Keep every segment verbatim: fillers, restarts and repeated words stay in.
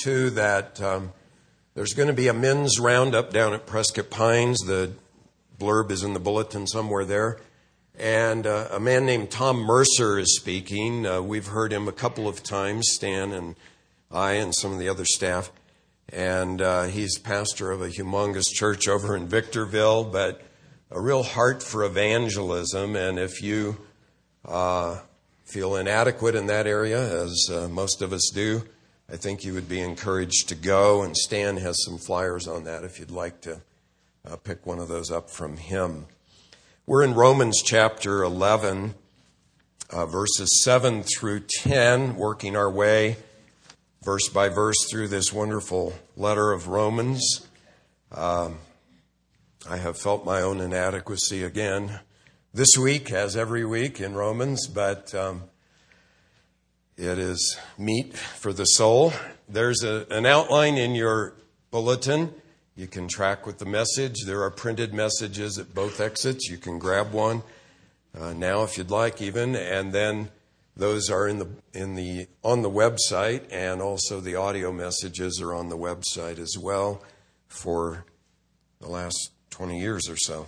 too, that um, there's going to be a men's roundup down at Prescott Pines. The blurb is in the bulletin somewhere there. And uh, a man named Tom Mercer is speaking. Uh, we've heard him a couple of times, Stan and I and some of the other staff. And uh, he's pastor of a humongous church over in Victorville, but a real heart for evangelism. And if you uh, feel inadequate in that area, as uh, most of us do, I think you would be encouraged to go. And Stan has some flyers on that if you'd like to uh, pick one of those up from him. We're in Romans chapter eleven, uh, verses seven through ten, working our way verse by verse through this wonderful letter of Romans. Um, I have felt my own inadequacy again this week, as every week in Romans, but um, it is meat for the soul. There's a, an outline in your bulletin. You can track with the message. There are printed messages at both exits. You can grab one uh, now if you'd like even, and then those are in the in the on the website, and also the audio messages are on the website as well for the last twenty years or so.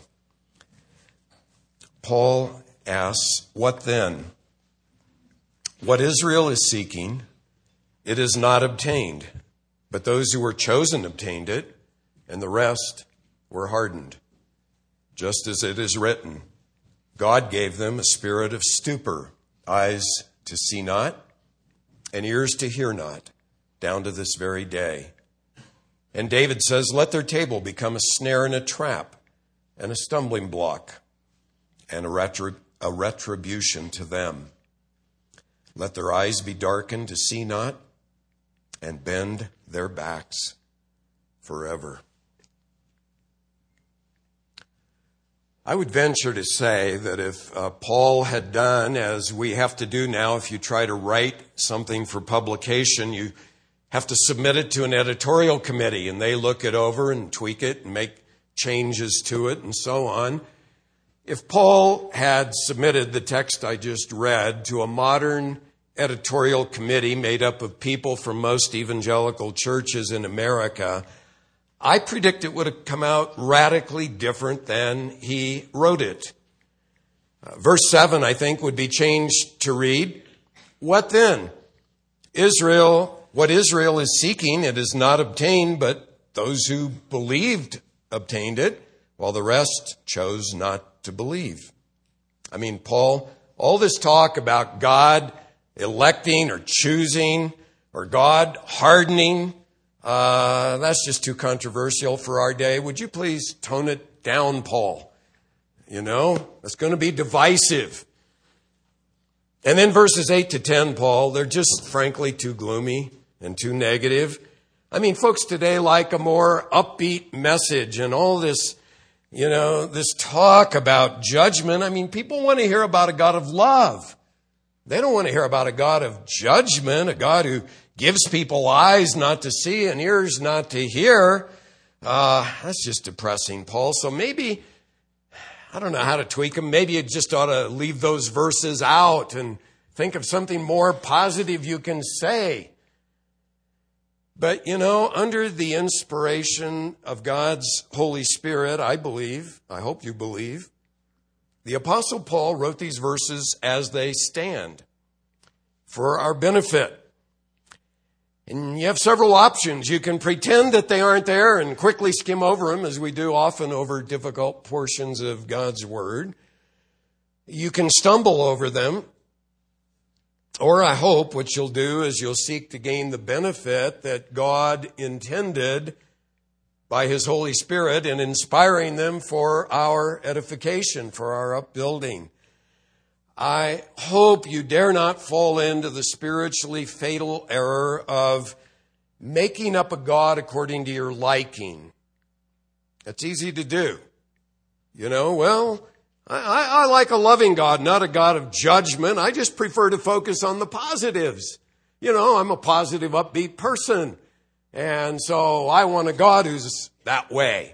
Paul asks, "What then? What Israel is seeking, it is not obtained, but those who were chosen obtained it, and the rest were hardened. Just as it is written, God gave them a spirit of stupor, eyes to see not, and ears to hear not, down to this very day. And David says, let their table become a snare and a trap, and a stumbling block, and a, retrib- a retribution to them. Let their eyes be darkened to see not, and bend their backs forever." I would venture to say that if uh, Paul had done, as we have to do now, if you try to write something for publication, you have to submit it to an editorial committee, and they look it over and tweak it and make changes to it and so on. If Paul had submitted the text I just read to a modern editorial committee made up of people from most evangelical churches in America, I predict it would have come out radically different than he wrote it. Uh, verse seven, I think, would be changed to read, "What then? Israel, what Israel is seeking, it is not obtained, but those who believed obtained it, while the rest chose not to believe." I mean, Paul, all this talk about God electing or choosing or God hardening, Uh, that's just too controversial for our day. Would you please tone it down, Paul? You know, it's going to be divisive. And then verses eight to ten, Paul, they're just frankly too gloomy and too negative. I mean, folks today like a more upbeat message and all this, you know, this talk about judgment. I mean, people want to hear about a God of love. They don't want to hear about a God of judgment, a God who gives people eyes not to see and ears not to hear. Uh, that's just depressing, Paul. So maybe, I don't know how to tweak them. Maybe you just ought to leave those verses out and think of something more positive you can say. But, you know, under the inspiration of God's Holy Spirit, I believe, I hope you believe, the Apostle Paul wrote these verses as they stand for our benefit. And you have several options. You can pretend that they aren't there and quickly skim over them, as we do often over difficult portions of God's Word. You can stumble over them. Or I hope what you'll do is you'll seek to gain the benefit that God intended by His Holy Spirit in inspiring them for our edification, for our upbuilding. I hope you dare not fall into the spiritually fatal error of making up a God according to your liking. That's easy to do. You know, well, I, I like a loving God, not a God of judgment. I just prefer to focus on the positives. You know, I'm a positive, upbeat person. And so I want a God who's that way.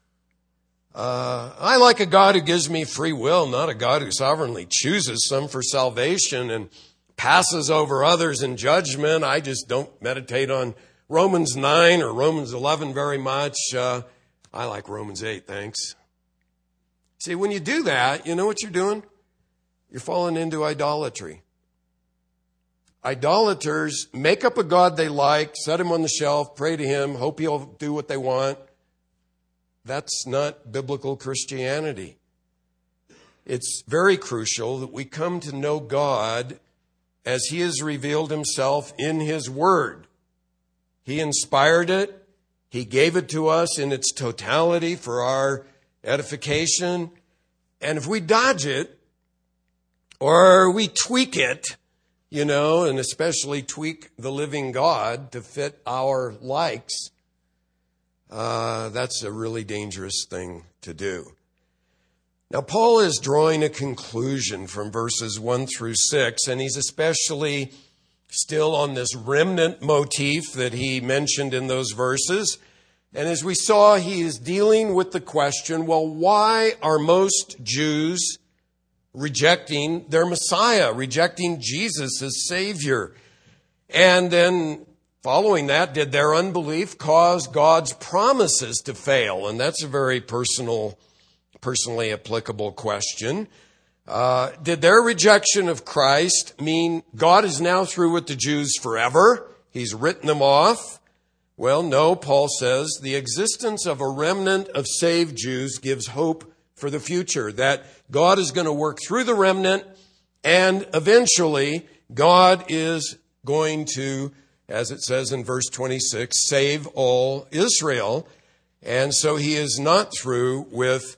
Uh, I like a God who gives me free will, not a God who sovereignly chooses some for salvation and passes over others in judgment. I just don't meditate on Romans nine or Romans eleven very much. Uh, I like Romans eight, thanks. See, when you do that, you know what you're doing? You're falling into idolatry. Idolaters make up a god they like, set him on the shelf, pray to him, hope he'll do what they want. That's not biblical Christianity. It's very crucial that we come to know God as he has revealed himself in his word. He inspired it. He gave it to us in its totality for our edification. And if we dodge it or we tweak it, you know, and especially tweak the living God to fit our likes, uh, that's a really dangerous thing to do. Now, Paul is drawing a conclusion from verses one through six, and he's especially still on this remnant motif that he mentioned in those verses. And as we saw, he is dealing with the question, well, why are most Jews rejecting their Messiah, rejecting Jesus as Savior? And then following that, did their unbelief cause God's promises to fail? And that's a very personal personally applicable question. Uh, did their rejection of Christ mean God is now through with the Jews forever? He's written them off? Well, no, Paul says the existence of a remnant of saved Jews gives hope for the future, that God is going to work through the remnant, and eventually God is going to, as it says in verse twenty-six, save all Israel. And so he is not through with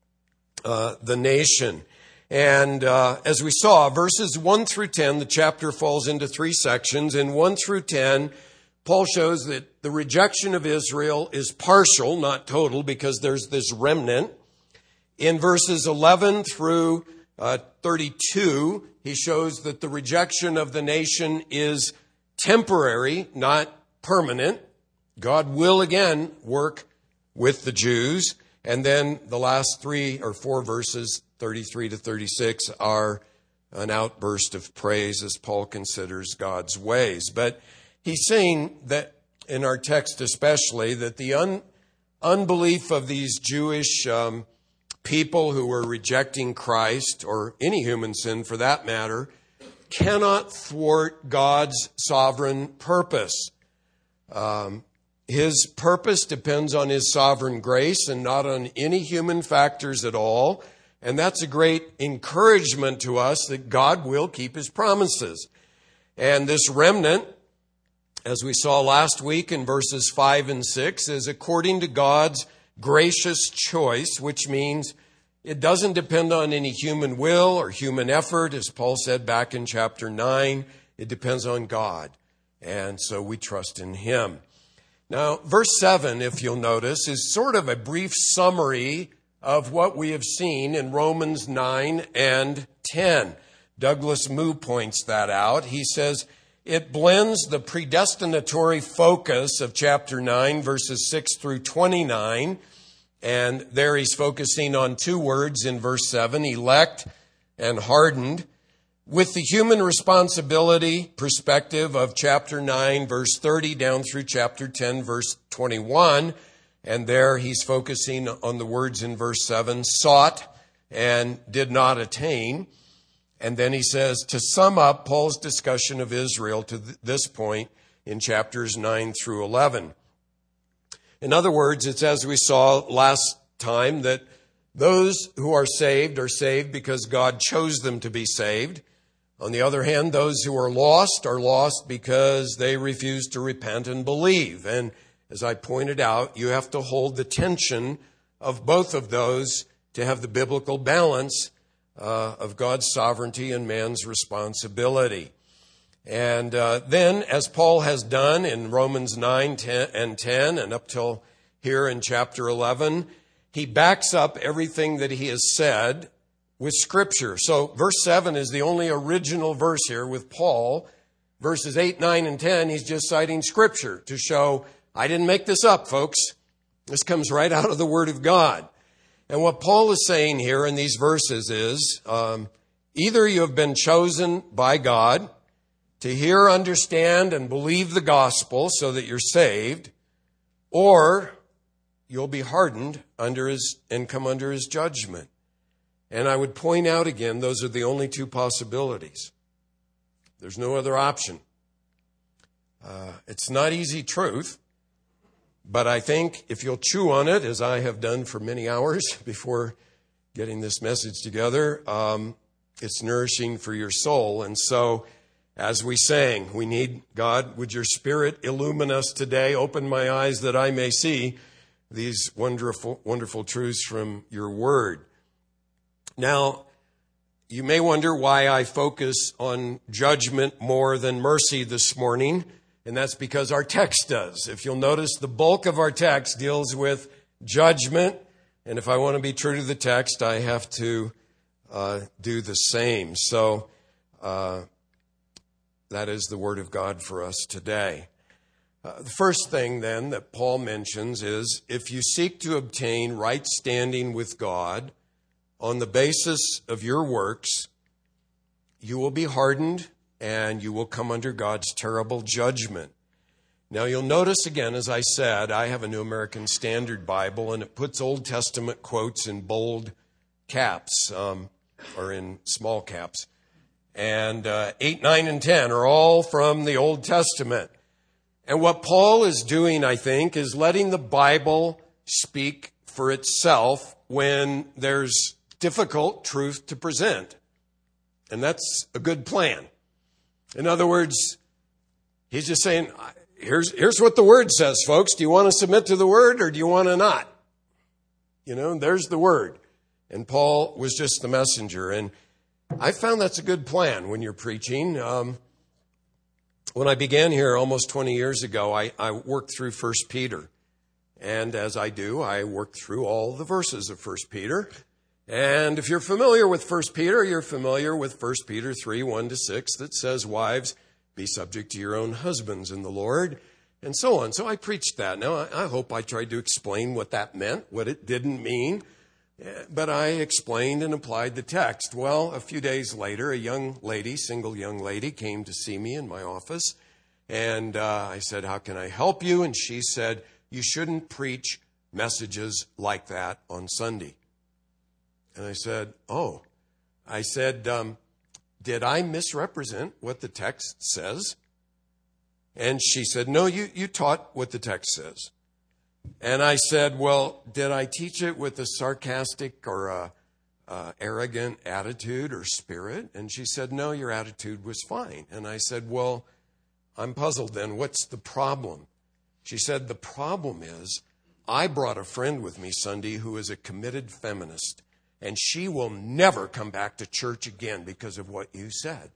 Uh, the nation. And uh, as we saw, verses one through ten, the chapter falls into three sections. In one through ten, Paul shows that the rejection of Israel is partial, not total, because there's this remnant. In verses eleven through uh, thirty-two, he shows that the rejection of the nation is temporary, not permanent. God will again work with the Jews. And then the last three or four verses, thirty-three to thirty-six, are an outburst of praise as Paul considers God's ways. But he's saying that, in our text especially, that the un- unbelief of these Jewish um, people who were rejecting Christ, or any human sin for that matter, cannot thwart God's sovereign purpose. Um His purpose depends on his sovereign grace and not on any human factors at all. And that's a great encouragement to us that God will keep his promises. And this remnant, as we saw last week in verses five and six, is according to God's gracious choice, which means it doesn't depend on any human will or human effort. As Paul said back in chapter nine, it depends on God. And so we trust in him. Now, verse seven, if you'll notice, is sort of a brief summary of what we have seen in Romans nine and ten. Douglas Moo points that out. He says, it blends the predestinatory focus of chapter nine, verses six through twenty-nine. And there he's focusing on two words in verse seven, elect and hardened, with the human responsibility perspective of chapter nine, verse thirty, down through chapter ten, verse twenty-one. And there he's focusing on the words in verse seven, sought and did not attain. And then he says, to sum up Paul's discussion of Israel to th- this point in chapters nine through eleven. In other words, it's as we saw last time that those who are saved are saved because God chose them to be saved. On the other hand, those who are lost are lost because they refuse to repent and believe. And as I pointed out, you have to hold the tension of both of those to have the biblical balance uh, of God's sovereignty and man's responsibility. And uh, then, as Paul has done in Romans nine ten, and ten, and up till here in chapter eleven, he backs up everything that he has said with Scripture. So verse seven is the only original verse here with Paul. Verses eight, nine, and ten, he's just citing Scripture to show, I didn't make this up, folks. This comes right out of the Word of God. And what Paul is saying here in these verses is, um, either you have been chosen by God to hear, understand, and believe the gospel so that you're saved, or you'll be hardened under his and come under his judgment. And I would point out again, those are the only two possibilities. There's no other option. Uh, it's not easy truth, but I think if you'll chew on it, as I have done for many hours before getting this message together, um, it's nourishing for your soul. And so, as we sang, we need, God, would your Spirit illumine us today, open my eyes that I may see these wonderful, wonderful truths from your word. Now, you may wonder why I focus on judgment more than mercy this morning, and that's because our text does. If you'll notice, the bulk of our text deals with judgment, and if I want to be true to the text, I have to uh, do the same. So, uh, that is the word of God for us today. Uh, the first thing, then, that Paul mentions is, if you seek to obtain right standing with God on the basis of your works, you will be hardened and you will come under God's terrible judgment. Now, you'll notice again, as I said, I have a New American Standard Bible, and it puts Old Testament quotes in bold caps, um, or in small caps. And uh, eight, nine, and ten are all from the Old Testament. And what Paul is doing, I think, is letting the Bible speak for itself when there's difficult truth to present. And that's a good plan. In other words, he's just saying, here's, here's what the word says, folks. Do you want to submit to the word or do you want to not? You know, there's the word. And Paul was just the messenger. And I found that's a good plan when you're preaching. Um, when I began here almost twenty years ago, I, I worked through First Peter. And as I do, I worked through all the verses of First Peter. And if you're familiar with First Peter, you're familiar with First Peter three, one to six, that says, wives, be subject to your own husbands in the Lord, and so on. So I preached that. Now, I, I hope I tried to explain what that meant, what it didn't mean, but I explained and applied the text. Well, a few days later, a young lady, single young lady, came to see me in my office, and uh, I said, how can I help you? And she said, you shouldn't preach messages like that on Sunday. And I said, oh, I said, um, did I misrepresent what the text says? And she said, no, you, you taught what the text says. And I said, well, did I teach it with a sarcastic or a, a arrogant attitude or spirit? And she said, no, your attitude was fine. And I said, well, I'm puzzled then. What's the problem? She said, the problem is I brought a friend with me Sunday who is a committed feminist. And she will never come back to church again because of what you said.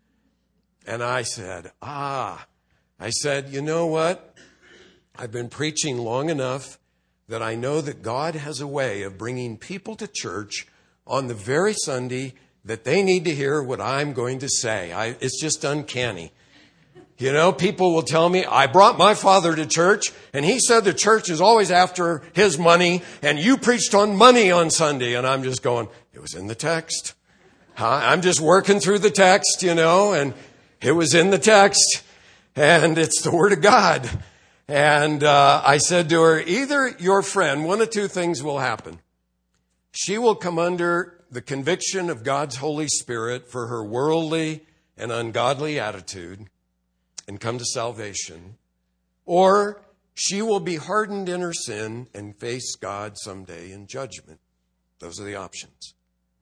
And I said, ah, I said, you know what? I've been preaching long enough that I know that God has a way of bringing people to church on the very Sunday that they need to hear what I'm going to say. I, it's just uncanny. You know, people will tell me, I brought my father to church, and he said the church is always after his money, and you preached on money on Sunday. And I'm just going, it was in the text. I'm just working through the text, you know, and it was in the text, and it's the Word of God. And uh, I said to her, either your friend, one of two things will happen. She will come under the conviction of God's Holy Spirit for her worldly and ungodly attitude and come to salvation, or she will be hardened in her sin and face God someday in judgment. Those are the options.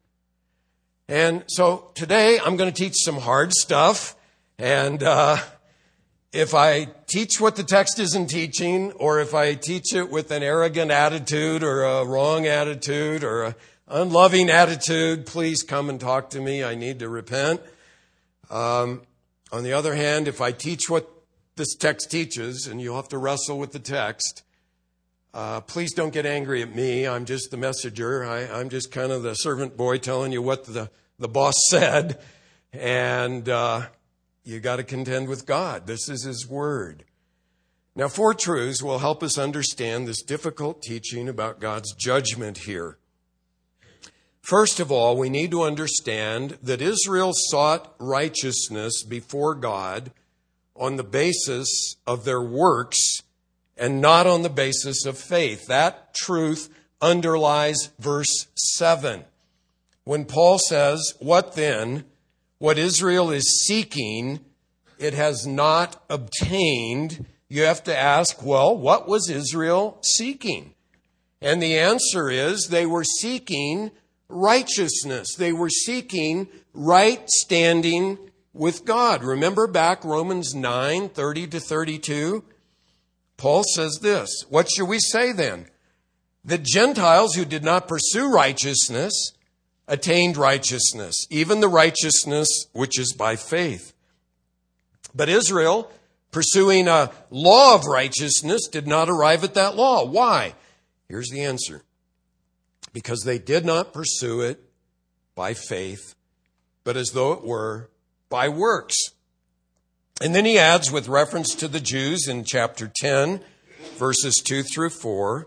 And so today I'm going to teach some hard stuff, and uh, if I teach what the text isn't teaching, or if I teach it with an arrogant attitude or a wrong attitude or an unloving attitude, please come and talk to me. I need to repent. Um, On the other hand, if I teach what this text teaches, and you'll have to wrestle with the text, uh, please don't get angry at me. I'm just the messenger. I, I'm just kind of the servant boy telling you what the, the boss said. And uh, you got to contend with God. This is His Word. Now, four truths will help us understand this difficult teaching about God's judgment here. First of all, we need to understand that Israel sought righteousness before God on the basis of their works and not on the basis of faith. That truth underlies verse seven. When Paul says, "What then? What Israel is seeking, it has not obtained," you have to ask, well, what was Israel seeking? And the answer is they were seeking righteousness. They were seeking right standing with God. Remember back Romans nine, thirty to thirty-two? Paul says this, "What shall we say then? The Gentiles who did not pursue righteousness attained righteousness, even the righteousness which is by faith. But Israel, pursuing a law of righteousness, did not arrive at that law." Why? Here's the answer. Because they did not pursue it by faith, but as though it were by works. And then he adds, with reference to the Jews in chapter ten, verses two through four,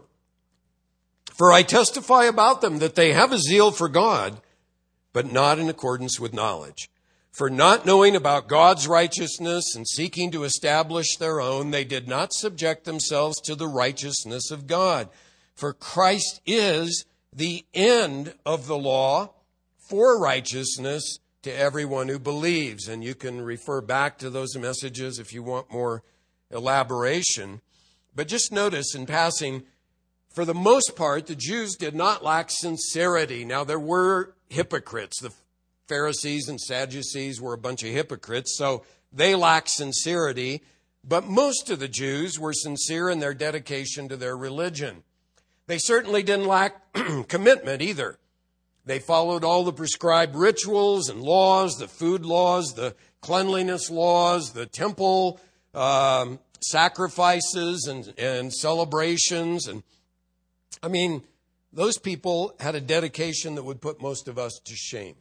"For I testify about them that they have a zeal for God, but not in accordance with knowledge. For not knowing about God's righteousness and seeking to establish their own, they did not subject themselves to the righteousness of God. For Christ is the end of the law for righteousness to everyone who believes." And you can refer back to those messages if you want more elaboration. But just notice in passing, for the most part, the Jews did not lack sincerity. Now, there were hypocrites. The Pharisees and Sadducees were a bunch of hypocrites, so they lacked sincerity. But most of the Jews were sincere in their dedication to their religion. They certainly didn't lack commitment either. They followed all the prescribed rituals and laws, the food laws, the cleanliness laws, the temple um, sacrifices and, and celebrations. And I mean, those people had a dedication that would put most of us to shame.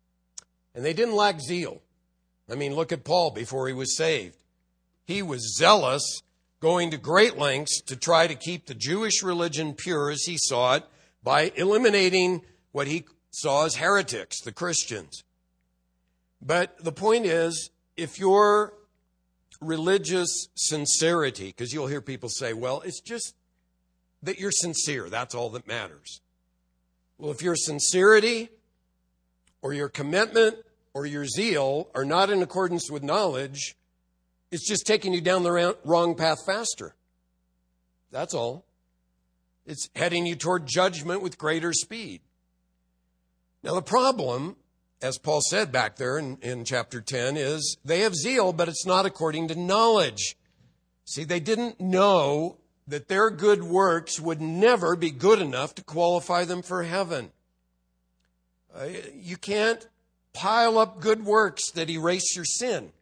And they didn't lack zeal. I mean, look at Paul before he was saved. He was zealous, going to great lengths to try to keep the Jewish religion pure as he saw it by eliminating what he saw as heretics, the Christians. But the point is, if your religious sincerity, because you'll hear people say, well, it's just that you're sincere, that's all that matters. Well, if your sincerity or your commitment or your zeal are not in accordance with knowledge, it's just taking you down the wrong path faster. That's all. It's heading you toward judgment with greater speed. Now, the problem, as Paul said back there in, in chapter ten, is they have zeal, but it's not according to knowledge. See, they didn't know that their good works would never be good enough to qualify them for heaven. Uh, you can't pile up good works that erase your sin.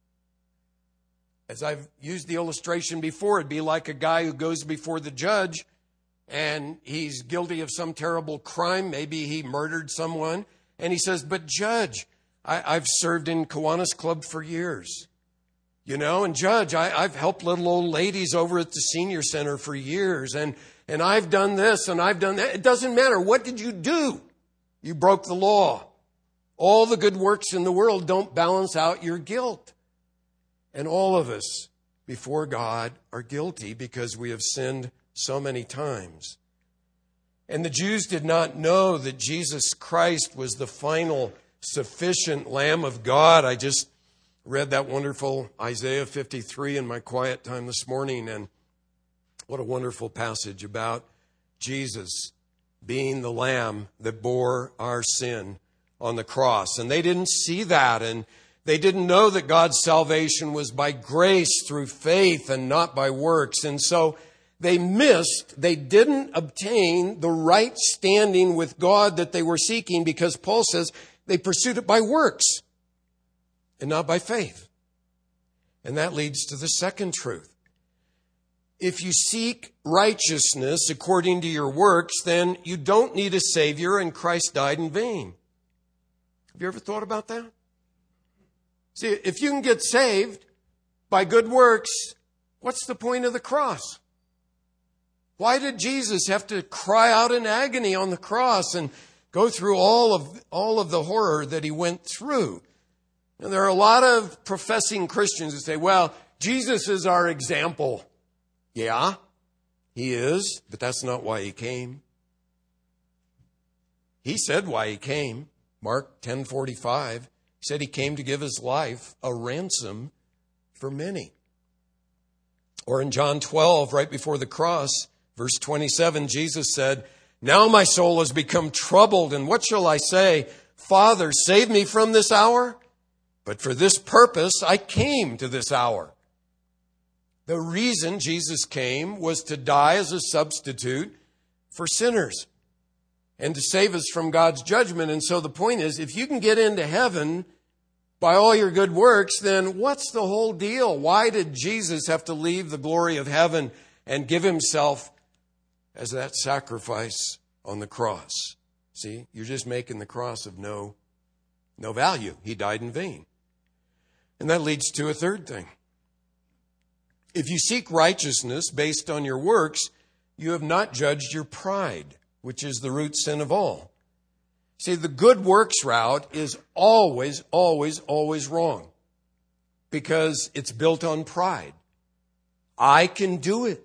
As I've used the illustration before, it'd be like a guy who goes before the judge and he's guilty of some terrible crime. Maybe he murdered someone. And he says, "But judge, I, I've served in Kiwanis Club for years. You know, and judge, I, I've helped little old ladies over at the senior center for years. And, and I've done this and I've done that." It doesn't matter. What did you do? You broke the law. All the good works in the world don't balance out your guilt. And all of us before God are guilty because we have sinned so many times. And the Jews did not know that Jesus Christ was the final sufficient Lamb of God. I just read that wonderful Isaiah fifty-three in my quiet time this morning, and what a wonderful passage about Jesus being the Lamb that bore our sin on the cross. And they didn't see that, and they didn't know that God's salvation was by grace through faith and not by works. And so they missed, they didn't obtain the right standing with God that they were seeking, because Paul says they pursued it by works and not by faith. And that leads to the second truth. If you seek righteousness according to your works, then you don't need a Savior, and Christ died in vain. Have you ever thought about that? See, if you can get saved by good works, what's the point of the cross? Why did Jesus have to cry out in agony on the cross and Go through all of, all of the horror that he went through. And there are a lot of professing Christians who say, well, Jesus is our example. Yeah, he is, but that's not why he came. He said why he came. Mark ten forty-five, he said he came to give his life a ransom for many. Or in John twelve, right before the cross, verse twenty-seven, Jesus said, now my soul has become troubled, and what shall I say? Father, save me from this hour? But for this purpose I came to this hour. The reason Jesus came was to die as a substitute for sinners and to save us from God's judgment. And so the point is, if you can get into heaven by all your good works, then what's the whole deal? Why did Jesus have to leave the glory of heaven and give himself as that sacrifice on the cross? See, you're just making the cross of no, no value. He died in vain. And that leads to a third thing. If you seek righteousness based on your works, you have not judged your pride, which is the root sin of all. See, the good works route is always, always, always wrong because it's built on pride. I can do it.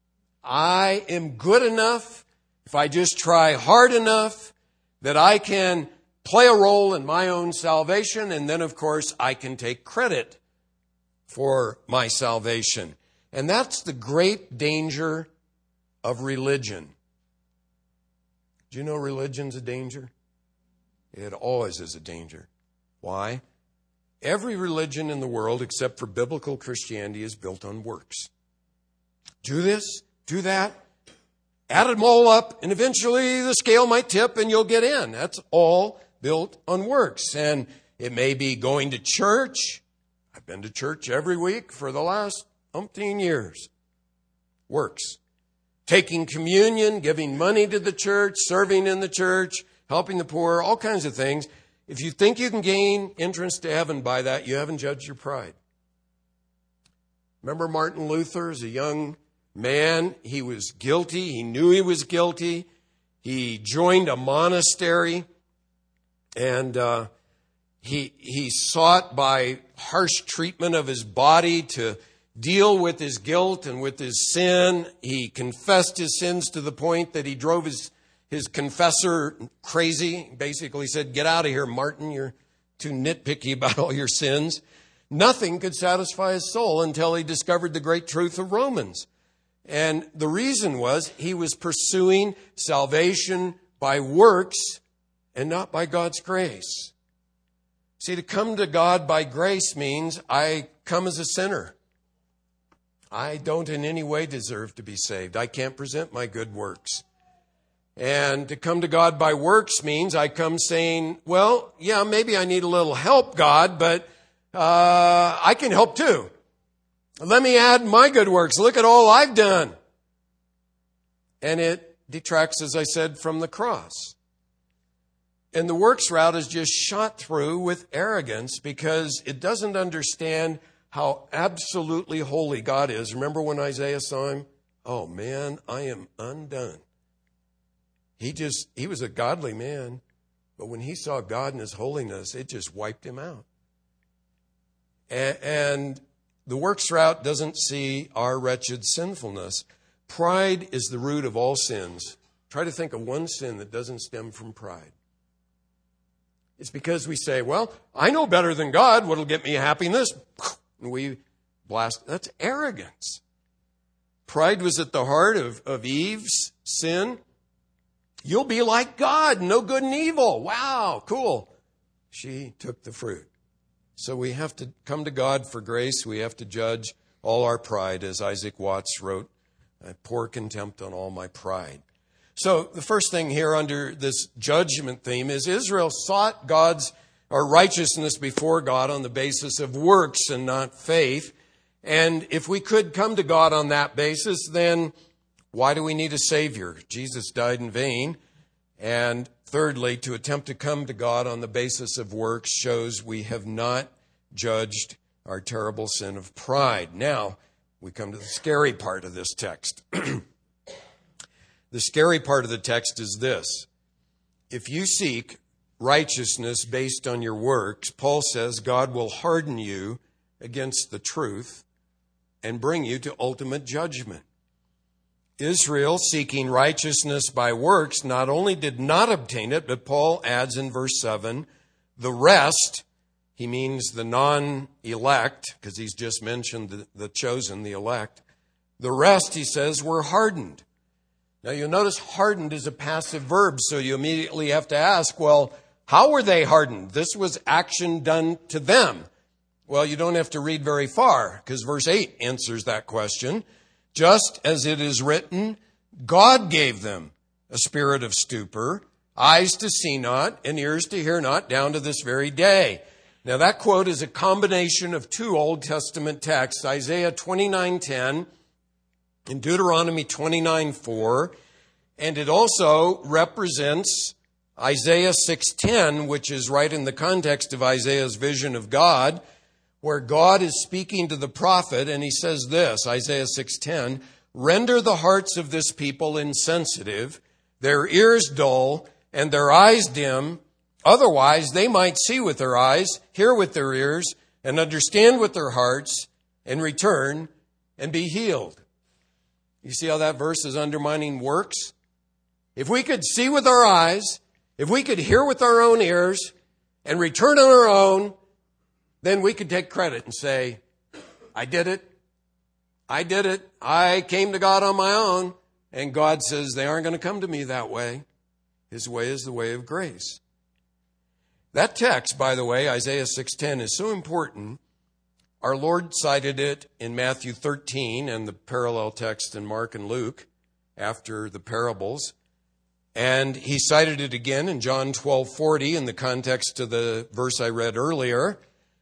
I am good enough if I just try hard enough that I can play a role in my own salvation, and then, of course, I can take credit for my salvation. And that's the great danger of religion. Do you know religion's a danger? It always is a danger. Why? Every religion in the world except for biblical Christianity is built on works. Do this, do that, add them all up, and eventually the scale might tip and you'll get in. That's all built on works. And it may be going to church. I've been to church every week for the last umpteen years. Works. Taking communion, giving money to the church, serving in the church, helping the poor, all kinds of things. If you think you can gain entrance to heaven by that, you haven't judged your pride. Remember Martin Luther as a young man? He was guilty. He knew he was guilty. He joined a monastery, and uh, he he sought by harsh treatment of his body to deal with his guilt and with his sin. He confessed his sins to the point that he drove his, his confessor crazy. Basically said, get out of here, Martin. You're too nitpicky about all your sins. Nothing could satisfy his soul until he discovered the great truth of Romans. And the reason was he was pursuing salvation by works and not by God's grace. See, to come to God by grace means I come as a sinner. I don't in any way deserve to be saved. I can't present my good works. And to come to God by works means I come saying, well, yeah, maybe I need a little help, God, but uh, I can help too. Let me add my good works. Look at all I've done. And it detracts, as I said, from the cross. And the works route is just shot through with arrogance because it doesn't understand how absolutely holy God is. Remember when Isaiah saw him? Oh man, I am undone. He just, he was a godly man, but when he saw God and his holiness, it just wiped him out. And, and the works route doesn't see our wretched sinfulness. Pride is the root of all sins. Try to think of one sin that doesn't stem from pride. It's because we say, well, I know better than God. What'll get me happiness? And we blast. That's arrogance. Pride was at the heart of, of Eve's sin. You'll be like God, no good and evil. Wow, cool. She took the fruit. So we have to come to God for grace. We have to judge all our pride, as Isaac Watts wrote, I pour contempt on all my pride. So the first thing here under this judgment theme is Israel sought God's or righteousness before God on the basis of works and not faith. And if we could come to God on that basis, then why do we need a Savior? Jesus died in vain. And thirdly, to attempt to come to God on the basis of works shows we have not judged our terrible sin of pride. Now, we come to the scary part of this text. The scary part of the text is this. if you seek righteousness based on your works, Paul says God will harden you against the truth and bring you to ultimate judgment. Israel, seeking righteousness by works, not only did not obtain it, but Paul adds in verse seven, the rest, he means the non-elect, because he's just mentioned the, the chosen, the elect. The rest, he says, were hardened. Now you'll notice hardened is a passive verb, so you immediately have to ask, well, how were they hardened? This was action done to them. Well, you don't have to read very far, because verse eight answers that question. Just as it is written, God gave them a spirit of stupor, eyes to see not, and ears to hear not, down to this very day. Now that quote is a combination of two Old Testament texts, Isaiah twenty-nine ten and Deuteronomy twenty-nine four, and it also represents Isaiah six ten, which is right in the context of Isaiah's vision of God, where God is speaking to the prophet, and he says this, Isaiah six ten, render the hearts of this people insensitive, their ears dull, and their eyes dim. Otherwise, they might see with their eyes, hear with their ears, and understand with their hearts, and return and be healed. You see how that verse is undermining works? If we could see with our eyes, if we could hear with our own ears, and return on our own, then we could take credit and say, I did it. I did it. I came to God on my own. And God says they aren't going to come to me that way. His way is the way of grace. That text, by the way, Isaiah six ten, is so important. Our Lord cited it in Matthew thirteen and the parallel text in Mark and Luke after the parables. And he cited it again in John twelve forty in the context of the verse I read earlier.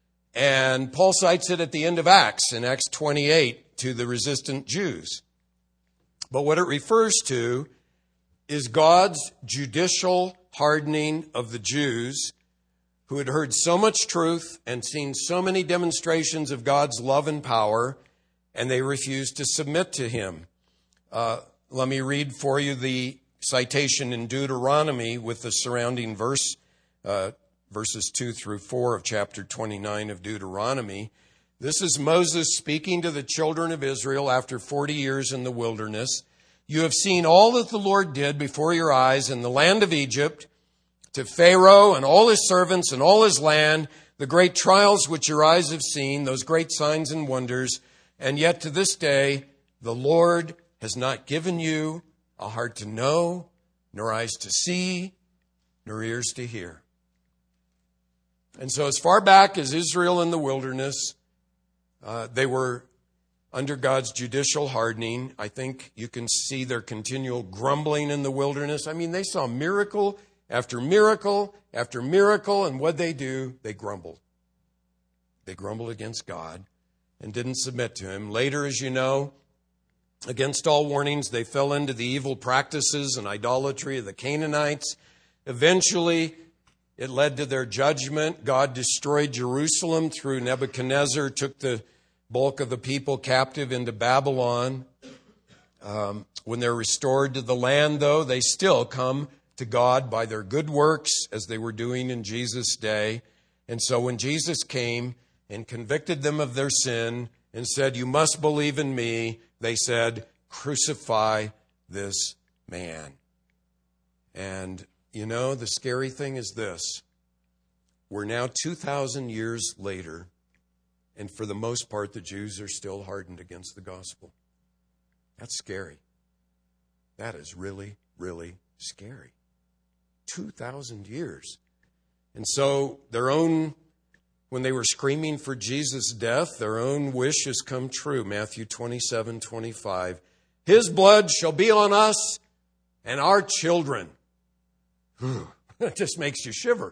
And Paul cites it at the end of Acts, in Acts twenty-eight, to the resistant Jews. But what it refers to is God's judicial hardening of the Jews who had heard so much truth and seen so many demonstrations of God's love and power, and they refused to submit to him. Uh, let me read for you the citation in Deuteronomy with the surrounding verse, uh, verses two through four of chapter twenty-nine of Deuteronomy. This is Moses speaking to the children of Israel after forty years in the wilderness. You have seen all that the Lord did before your eyes in the land of Egypt, to Pharaoh and all his servants and all his land, the great trials which your eyes have seen, those great signs and wonders. And yet to this day, the Lord has not given you a heart to know, nor eyes to see, nor ears to hear. And so as far back as Israel in the wilderness, uh, they were under God's judicial hardening. I think you can see their continual grumbling in the wilderness. I mean, they saw miracle after miracle after miracle, and what they do, they grumbled. They grumbled against God and didn't submit to him. Later, as you know, against all warnings, they fell into the evil practices and idolatry of the Canaanites. Eventually, it led to their judgment. God destroyed Jerusalem through Nebuchadnezzar, took the bulk of the people captive into Babylon. Um, when they're restored to the land, though, they still come to God by their good works, as they were doing in Jesus' day. And so when Jesus came and convicted them of their sin and said, you must believe in me, they said, crucify this man. And, you know, the scary thing is this. We're now two thousand years later, and for the most part, the Jews are still hardened against the gospel. That's scary. That is really, really scary. two thousand years. And so their own, when they were screaming for Jesus' death, their own wish has come true. Matthew twenty-seven twenty-five. His blood shall be on us and our children. It just makes you shiver.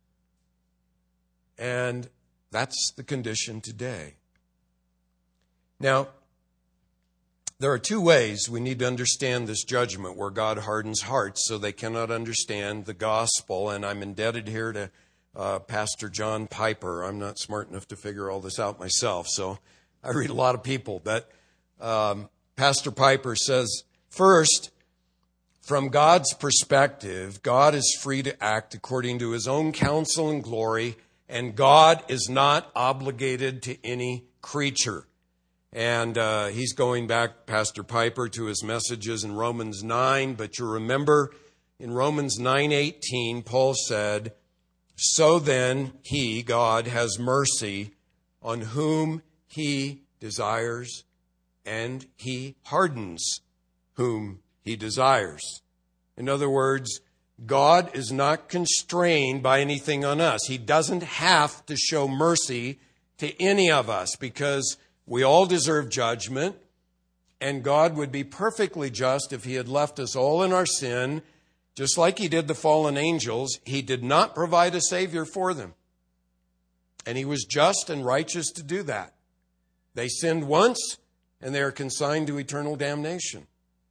And that's the condition today. Now, there are two ways we need to understand this judgment where God hardens hearts so they cannot understand the gospel. And I'm indebted here to uh, Pastor John Piper. I'm not smart enough to figure all this out myself, so I read a lot of people. But um, Pastor Piper says, first, from God's perspective, God is free to act according to his own counsel and glory, and God is not obligated to any creature. And uh, he's going back, Pastor Piper, to his messages in Romans nine, but you remember in Romans nine eighteen, Paul said, "So then he, God, has mercy on whom he desires, and he hardens whom he desires." In other words, God is not constrained by anything on us. He doesn't have to show mercy to any of us because we all deserve judgment, and God would be perfectly just if he had left us all in our sin, just like he did the fallen angels. He did not provide a Savior for them, and he was just and righteous to do that. They sinned once, and they are consigned to eternal damnation.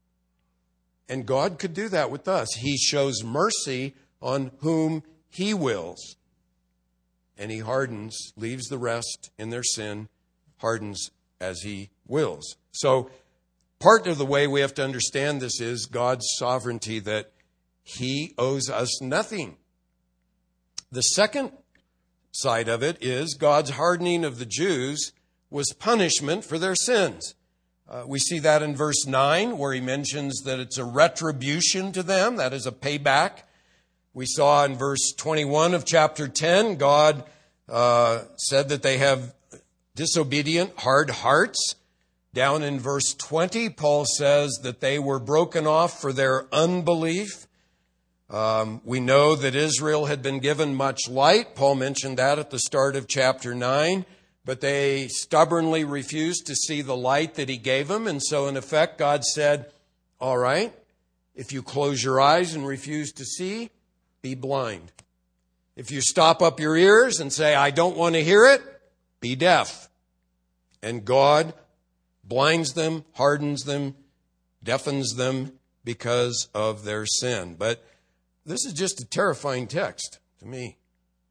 And God could do that with us. He shows mercy on whom he wills. And he hardens, leaves the rest in their sin, hardens as he wills. So part of the way we have to understand this is God's sovereignty, that he owes us nothing. The second side of it is God's hardening of the Jews was punishment for their sins. Uh, we see that in verse nine, where he mentions that it's a retribution to them. That is a payback. We saw in verse twenty-one of chapter ten, God uh, said that they have disobedient, hard hearts. Down in verse twenty, Paul says that they were broken off for their unbelief. Um, we know that Israel had been given much light. Paul mentioned that at the start of chapter nine. But they stubbornly refused to see the light that he gave them. And so in effect, God said, all right, if you close your eyes and refuse to see, be blind. If you stop up your ears and say, I don't want to hear it, be deaf. And God blinds them, hardens them, deafens them because of their sin. But this is just a terrifying text to me.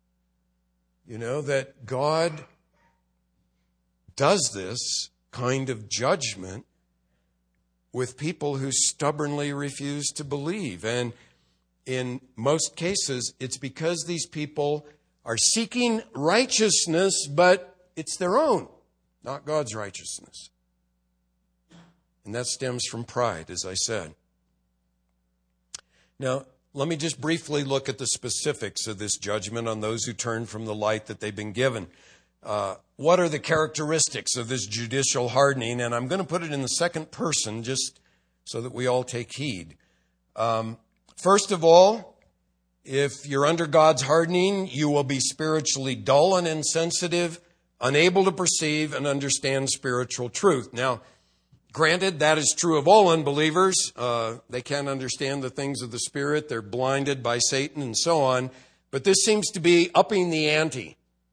You know, that God does this kind of judgment with people who stubbornly refuse to believe. And in most cases, it's because these people are seeking righteousness, but it's their own, not God's righteousness. And that stems from pride, as I said. Now, let me just briefly look at the specifics of this judgment on those who turn from the light that they've been given. Uh, what are the characteristics of this judicial hardening? And I'm going to put it in the second person just so that we all take heed. Um, first of all, if you're under God's hardening, you will be spiritually dull and insensitive, unable to perceive and understand spiritual truth. Now, granted, that is true of all unbelievers. Uh, they can't understand the things of the Spirit. They're blinded by Satan and so on. But this seems to be upping the ante.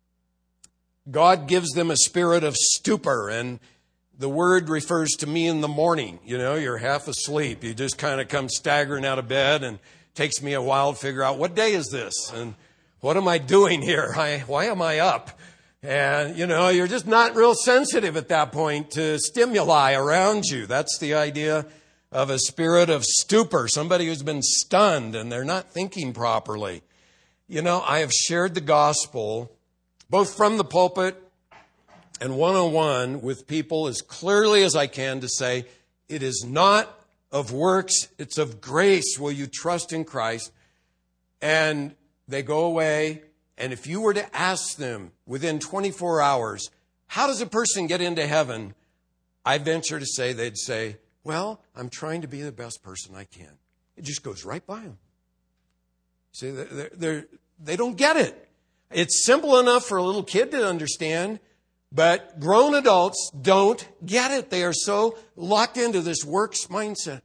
God gives them a spirit of stupor, and the word refers to me in the morning. You know, you're half asleep. You just kind of come staggering out of bed, and it takes me a while to figure out, what day is this? And what am I doing here? I, why am I up? And, you know, you're just not real sensitive at that point to stimuli around you. That's the idea of a spirit of stupor, somebody who's been stunned and they're not thinking properly. You know, I have shared the gospel both from the pulpit and one-on-one with people as clearly as I can to say, it is not of works, it's of grace. Will you trust in Christ? And they go away, and if you were to ask them within twenty-four hours, how does a person get into heaven? I venture to say they'd say, well, I'm trying to be the best person I can. It just goes right by them. See, they're, they're, they don't get it. It's simple enough for a little kid to understand, but grown adults don't get it. They are so locked into this works mindset.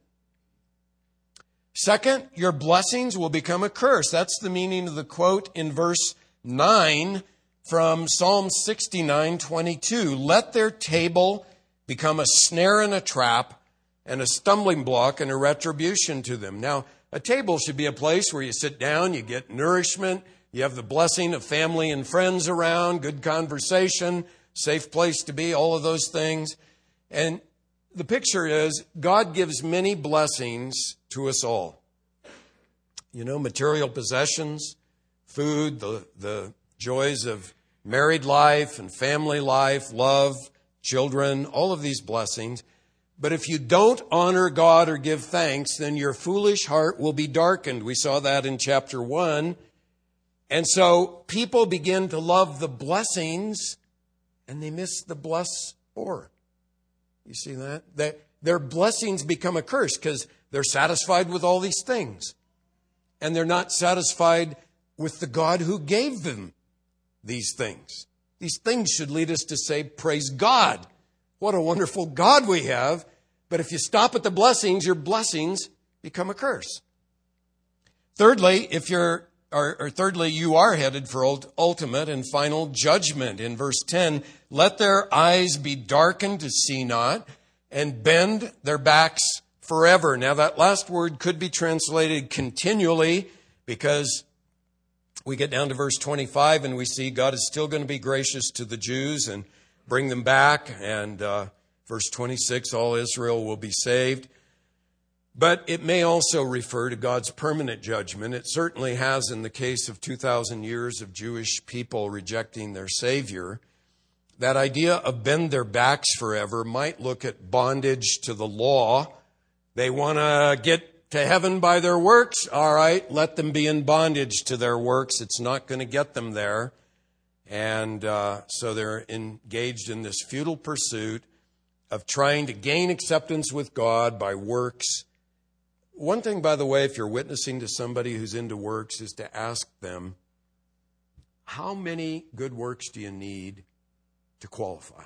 Second, your blessings will become a curse. That's the meaning of the quote in verse nine from Psalm sixty-nine twenty-two. Let their table become a snare and a trap and a stumbling block and a retribution to them. Now, a table should be a place where you sit down, you get nourishment, you have the blessing of family and friends around, good conversation, safe place to be, all of those things. And the picture is God gives many blessings to us all. You know, material possessions, food, the, the joys of married life and family life, love, children, all of these blessings. But if you don't honor God or give thanks, then your foolish heart will be darkened. We saw that in chapter one. And so people begin to love the blessings and they miss the blessor. You see that? That their blessings become a curse because they're satisfied with all these things. And they're not satisfied with the God who gave them these things. These things should lead us to say, praise God. What a wonderful God we have. But if you stop at the blessings, your blessings become a curse. Thirdly, if you're, or, or thirdly, you are headed for ultimate and final judgment. In verse ten, let their eyes be darkened to see not, and bend their backs forever. Now that last word could be translated continually, because we get down to verse twenty-five and we see God is still going to be gracious to the Jews and bring them back. And uh, verse twenty-six, all Israel will be saved. But it may also refer to God's permanent judgment. It certainly has in the case of two thousand years of Jewish people rejecting their Savior. That idea of bend their backs forever might look at bondage to the law. They want to get to heaven by their works. All right, let them be in bondage to their works. It's not going to get them there. And uh, so they're engaged in this futile pursuit of trying to gain acceptance with God by works. One thing, by the way, if you're witnessing to somebody who's into works, is to ask them, how many good works do you need to qualify?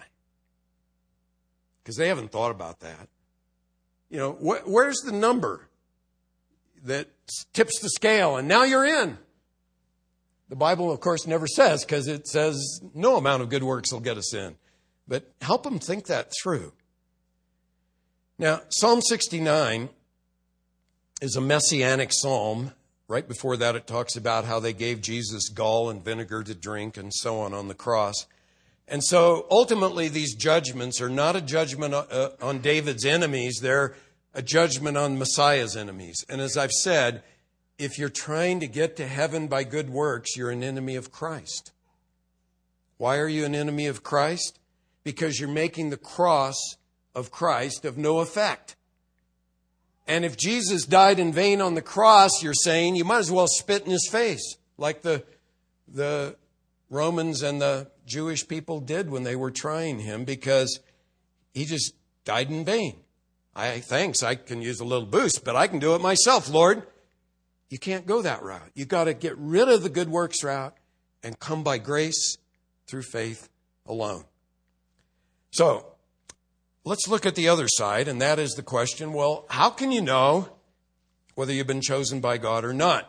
Because they haven't thought about that. You know, wh- where's the number that tips the scale and now you're in? The Bible, of course, never says, because it says no amount of good works will get us in. But help them think that through. Now, Psalm sixty-nine is a messianic psalm. Right before that, it talks about how they gave Jesus gall and vinegar to drink and so on on the cross. And so ultimately, these judgments are not a judgment on David's enemies. They're a judgment on Messiah's enemies. And as I've said, if you're trying to get to heaven by good works, you're an enemy of Christ. Why are you an enemy of Christ? Because you're making the cross of Christ of no effect. And if Jesus died in vain on the cross, you're saying you might as well spit in his face, like the, the Romans and the Jewish people did when they were trying him, because he just died in vain. I thanks, I can use a little boost, but I can do it myself, Lord. You can't go that route. You've got to get rid of the good works route and come by grace through faith alone. So let's look at the other side, and that is the question, well, how can you know whether you've been chosen by God or not?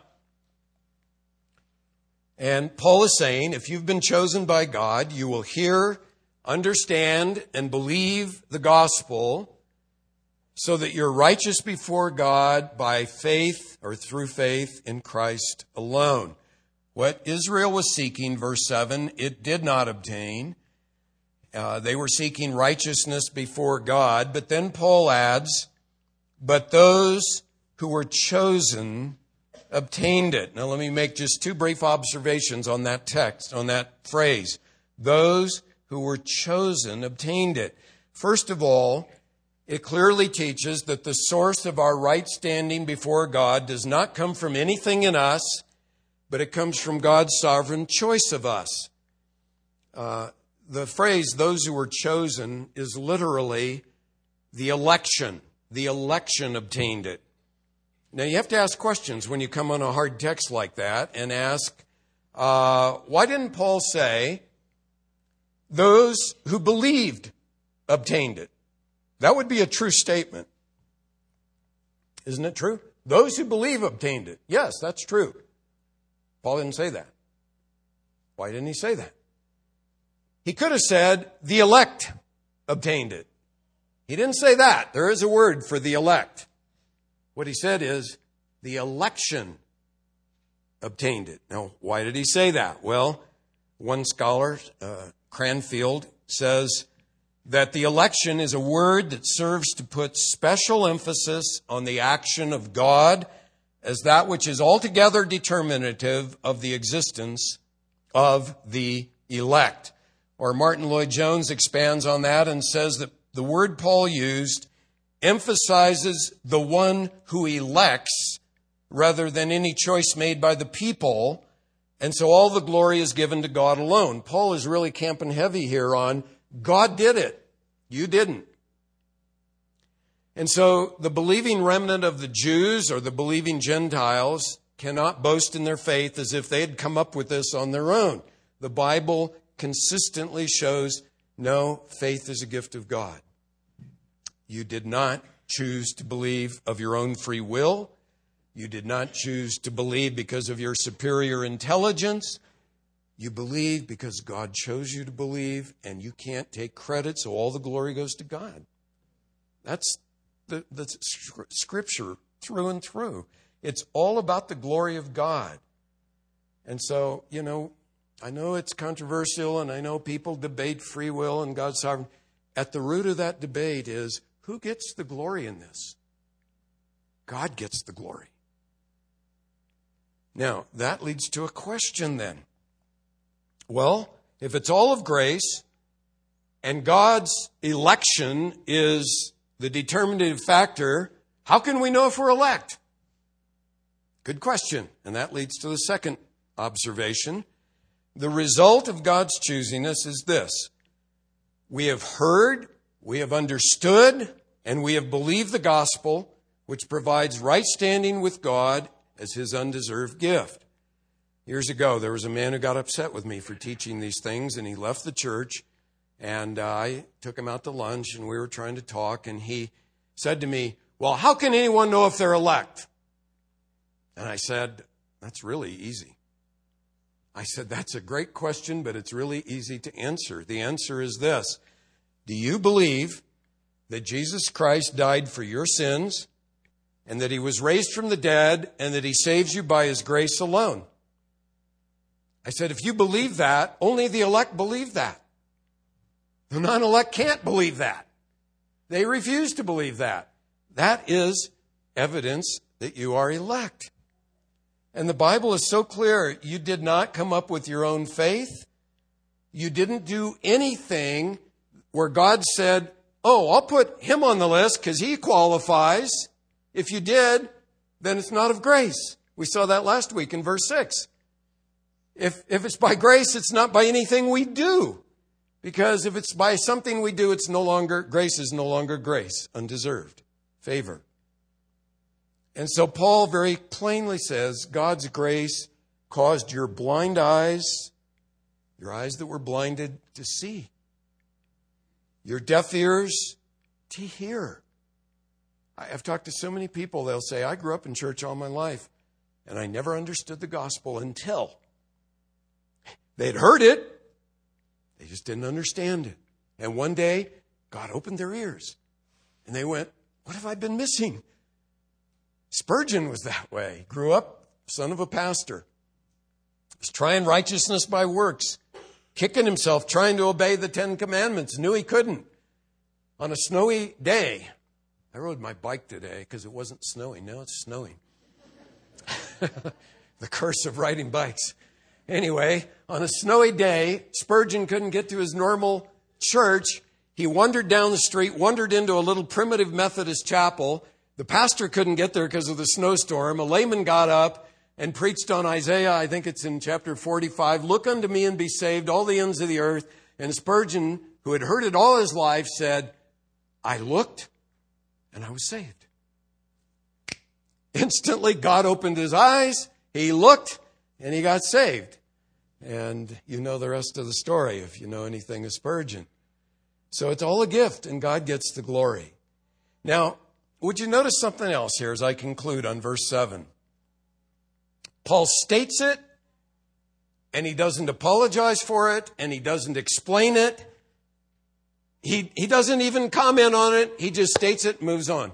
And Paul is saying, if you've been chosen by God, you will hear, understand, and believe the gospel so that you're righteous before God by faith or through faith in Christ alone. What Israel was seeking, verse seven, it did not obtain. Uh, they were seeking righteousness before God. But then Paul adds, but those who were chosen obtained it. Now let me make just two brief observations on that text, on that phrase. Those who were chosen obtained it. First of all, it clearly teaches that the source of our right standing before God does not come from anything in us, but it comes from God's sovereign choice of us. Uh, the phrase, those who were chosen, is literally the election. The election obtained it. Now, you have to ask questions when you come on a hard text like that and ask, uh, why didn't Paul say, those who believed obtained it? That would be a true statement. Isn't it true? Those who believe obtained it. Yes, that's true. Paul didn't say that. Why didn't he say that? He could have said, the elect obtained it. He didn't say that. There is a word for the elect. What he said is, the election obtained it. Now, why did he say that? Well, one scholar, uh, Cranfield, says that the election is a word that serves to put special emphasis on the action of God as that which is altogether determinative of the existence of the elect. Or Martin Lloyd-Jones expands on that and says that the word Paul used emphasizes the one who elects rather than any choice made by the people. And so all the glory is given to God alone. Paul is really camping heavy here on God did it. You didn't. And so the believing remnant of the Jews or the believing Gentiles cannot boast in their faith as if they had come up with this on their own. The Bible consistently shows no, faith is a gift of God. You did not choose to believe of your own free will. You did not choose to believe because of your superior intelligence. You believe because God chose you to believe, and you can't take credit, so all the glory goes to God. That's the, the scripture through and through. It's all about the glory of God. And so, you know, I know it's controversial, and I know people debate free will and God's sovereignty. At the root of that debate is, who gets the glory in this? God gets the glory. Now, that leads to a question then. Well, if it's all of grace and God's election is the determinative factor, how can we know if we're elect? Good question. And that leads to the second observation. The result of God's choosing us is this. We have heard, we have understood, and we have believed the gospel, which provides right standing with God as his undeserved gift. Years ago, there was a man who got upset with me for teaching these things, and he left the church, and uh, I took him out to lunch, and we were trying to talk, and he said to me, well, how can anyone know if they're elect? And I said, that's really easy. I said, that's a great question, but it's really easy to answer. The answer is this. Do you believe that Jesus Christ died for your sins, and that he was raised from the dead, and that he saves you by his grace alone? I said, if you believe that, only the elect believe that. The non-elect can't believe that. They refuse to believe that. That is evidence that you are elect. And the Bible is so clear. You did not come up with your own faith. You didn't do anything where God said, oh, I'll put him on the list because he qualifies. If you did, then it's not of grace. We saw that last week in verse six. If, if it's by grace, it's not by anything we do. Because if it's by something we do, it's no longer, grace is no longer grace, undeserved, favor. And so Paul very plainly says, God's grace caused your blind eyes, your eyes that were blinded, to see. Your deaf ears to hear. I've talked to so many people, they'll say, I grew up in church all my life, and I never understood the gospel until they'd heard it. They just didn't understand it. And one day, God opened their ears, and they went, what have I been missing? Spurgeon was that way. Grew up, son of a pastor. Was trying righteousness by works. Kicking himself, trying to obey the Ten Commandments. Knew he couldn't. On a snowy day. I rode my bike today because it wasn't snowing. Now it's snowing. The curse of riding bikes. Anyway, on a snowy day, Spurgeon couldn't get to his normal church. He wandered down the street, wandered into a little primitive Methodist chapel. The pastor couldn't get there because of the snowstorm. A layman got up and preached on Isaiah, I think it's in chapter forty-five, look unto me and be saved, all the ends of the earth. And Spurgeon, who had heard it all his life, said, I looked and I was saved. Instantly, God opened his eyes, he looked, and he got saved. And you know the rest of the story if you know anything of Spurgeon. So it's all a gift, and God gets the glory. Now, would you notice something else here as I conclude on verse seven? Paul states it, and he doesn't apologize for it, and he doesn't explain it. He, he doesn't even comment on it. He just states it and moves on.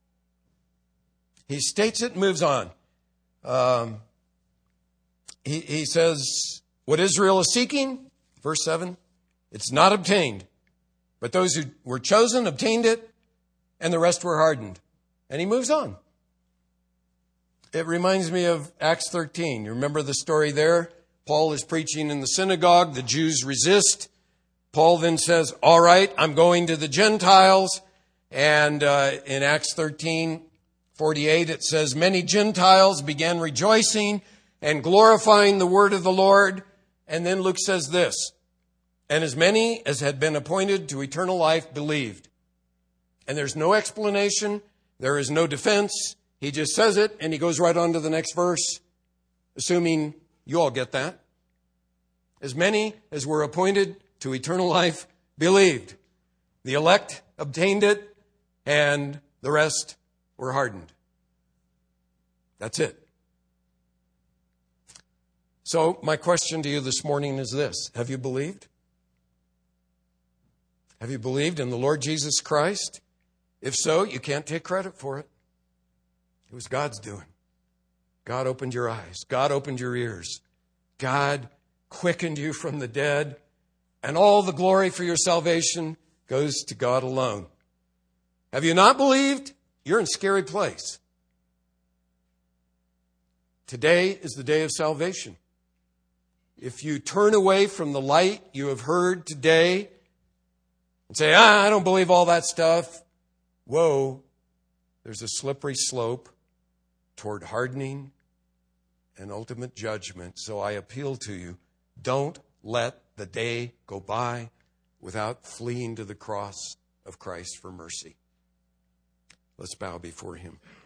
He states it and moves on. Um, he, he says, what Israel is seeking, verse seven, it's not obtained. But those who were chosen obtained it, and the rest were hardened. And he moves on. It reminds me of Acts thirteen. You remember the story there? Paul is preaching in the synagogue. The Jews resist. Paul then says, all right, I'm going to the Gentiles. And uh, in Acts thirteen forty-eight, it says, many Gentiles began rejoicing and glorifying the word of the Lord. And then Luke says this, and as many as had been appointed to eternal life believed. And there's no explanation. There is no defense. He just says it, and he goes right on to the next verse, assuming you all get that. As many as were appointed to eternal life believed. The elect obtained it, and the rest were hardened. That's it. So my question to you this morning is this. Have you believed? Have you believed in the Lord Jesus Christ? If so, you can't take credit for it. It was God's doing. God opened your eyes. God opened your ears. God quickened you from the dead. And all the glory for your salvation goes to God alone. Have you not believed? You're in a scary place. Today is the day of salvation. If you turn away from the light you have heard today and say, ah, I don't believe all that stuff, whoa, there's a slippery slope toward hardening and ultimate judgment. So I appeal to you, don't let the day go by without fleeing to the cross of Christ for mercy. Let's bow before him.